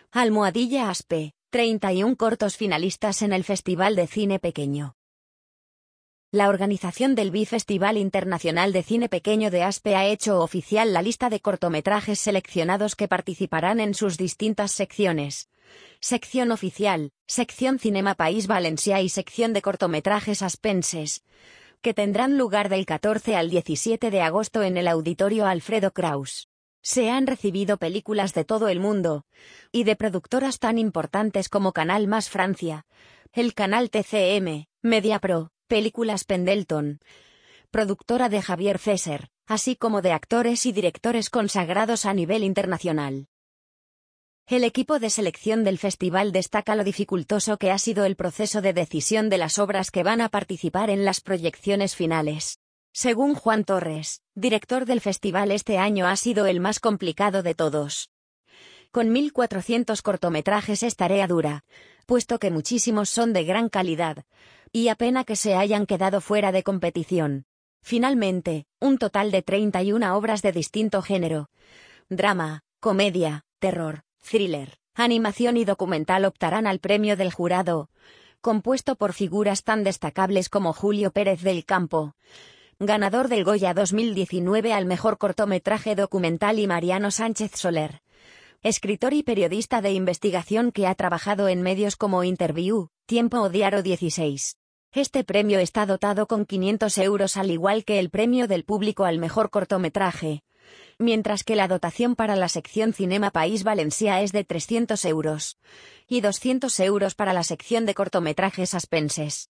Almohadilla Aspe, 31 cortos finalistas en el Festival de Cine Pequeño. La organización del Bifestival Internacional de Cine Pequeño de Aspe ha hecho oficial la lista de cortometrajes seleccionados que participarán en sus distintas secciones. Sección oficial, sección Cinema País Valencià y sección de cortometrajes aspenses, que tendrán lugar del 14 al 17 de agosto en el Auditorio Alfredo Kraus. Se han recibido películas de todo el mundo, y de productoras tan importantes como Canal Más Francia, el canal TCM, Mediapro, Películas Pendleton, productora de Javier Fesser, así como de actores y directores consagrados a nivel internacional. El equipo de selección del festival destaca lo dificultoso que ha sido el proceso de decisión de las obras que van a participar en las proyecciones finales. Según Juan Torres, director del festival, este año ha sido el más complicado de todos. Con 1.400 cortometrajes es tarea dura, puesto que muchísimos son de gran calidad, y apena que se hayan quedado fuera de competición. Finalmente, un total de 31 obras de distinto género: drama, comedia, terror, thriller, animación y documental optarán al premio del jurado, compuesto por figuras tan destacables como Julio Pérez del Campo, ganador del Goya 2019 al mejor cortometraje documental, y Mariano Sánchez Soler, escritor y periodista de investigación que ha trabajado en medios como Interviú, Tiempo o Diario 16. Este premio está dotado con 500 euros, al igual que el premio del público al mejor cortometraje, mientras que la dotación para la sección Cinema País Valencià es de 300 euros, y 200 euros para la sección de cortometrajes aspenses.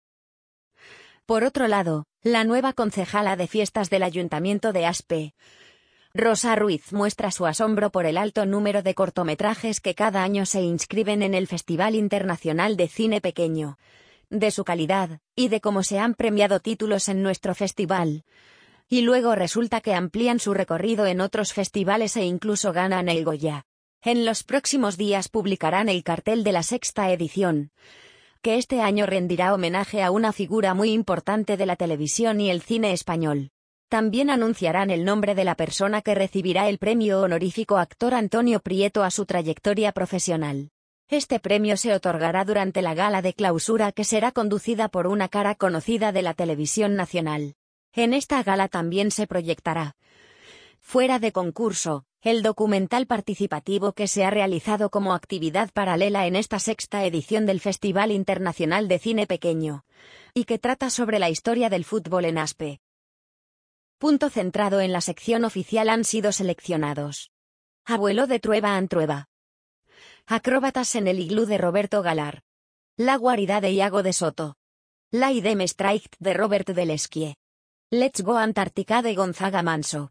Por otro lado, la nueva concejala de fiestas del Ayuntamiento de Aspe, Rosa Ruiz, muestra su asombro por el alto número de cortometrajes que cada año se inscriben en el Festival Internacional de Cine Pequeño, de su calidad, y de cómo se han premiado títulos en nuestro festival. Y luego resulta que amplían su recorrido en otros festivales e incluso ganan el Goya. En los próximos días publicarán el cartel de la sexta edición, que este año rendirá homenaje a una figura muy importante de la televisión y el cine español. También anunciarán el nombre de la persona que recibirá el premio honorífico actor Antonio Prieto a su trayectoria profesional. Este premio se otorgará durante la gala de clausura, que será conducida por una cara conocida de la televisión nacional. En esta gala también se proyectará, fuera de concurso, el documental participativo que se ha realizado como actividad paralela en esta sexta edición del Festival Internacional de Cine Pequeño, y que trata sobre la historia del fútbol en Aspe. Punto centrado en la sección oficial han sido seleccionados: Abuelo de Trueba en Trueba, Acróbatas en el iglú de Roberto Galar, La guarida de Iago de Soto, La Idem Strike de Robert Delesquie, Let's Go Antártica de Gonzaga Manso,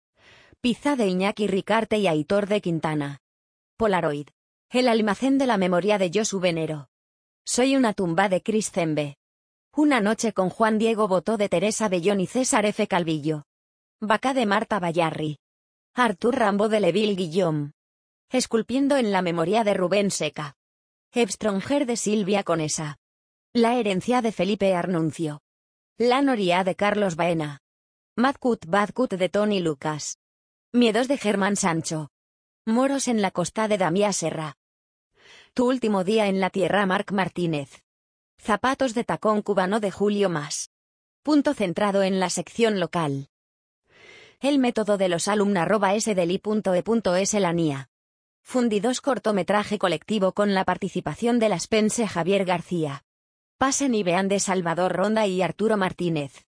Pizza de Iñaki Ricarte y Aitor de Quintana, Polaroid, El almacén de la memoria de Josu Venero, Soy una tumba de Chris Zembe, Una noche con Juan Diego Botó de Teresa Bellón y César F. Calvillo, Vaca de Marta Bayarri, Artur Rambo de Leville Guillaume, Esculpiendo en la memoria de Rubén Seca, Ebstronger de Silvia Conesa, La herencia de Felipe Arnuncio, La noria de Carlos Baena, Mad Cut Bad Cut de Tony Lucas, Miedos de Germán Sancho, Moros en la costa de Damià Serra, Tu último día en la tierra Marc Martínez, Zapatos de tacón cubano de Julio Mas. Punto centrado en la sección local. El método de los alumna@sdeli.e.es la NIA. Fundidos cortometraje colectivo con la participación del aspense Javier García. Pasen y vean de Salvador Ronda y Arturo Martínez.